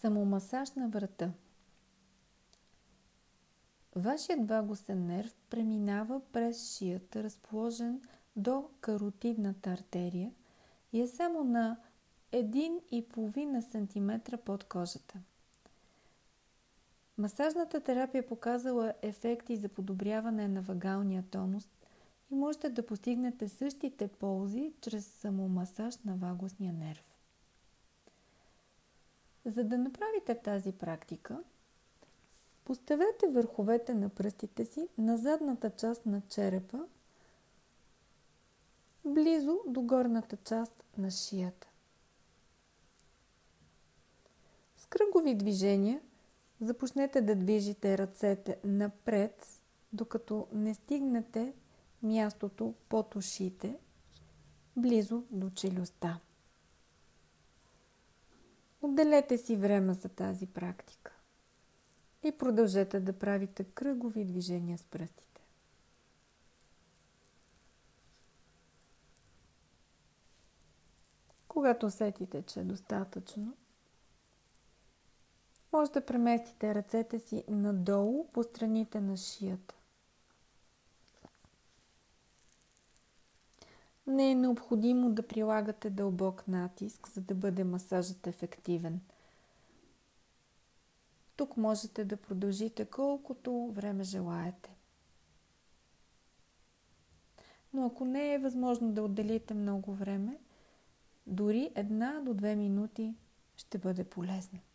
Самомасаж на врата. Вашият вагусен нерв преминава през шията, разположен до каротидната артерия и е само на 1,5 см под кожата. Масажната терапия е показала ефекти за подобряване на вагалния тонус и можете да постигнете същите ползи чрез самомасаж на вагусния нерв. За да направите тази практика, поставете върховете на пръстите си на задната част на черепа, близо до горната част на шията. С кръгови движения започнете да движите ръцете напред, докато не стигнете мястото под ушите, близо до челюстта. Отделете си време за тази практика и продължете да правите кръгови движения с пръстите. Когато усетите, че е достатъчно, може да преместите ръцете си надолу по страните на шията. Не е необходимо да прилагате дълбок натиск, за да бъде масажът ефективен. Тук можете да продължите колкото време желаете. Но ако не е възможно да отделите много време, дори 1 до 2 минути ще бъде полезно.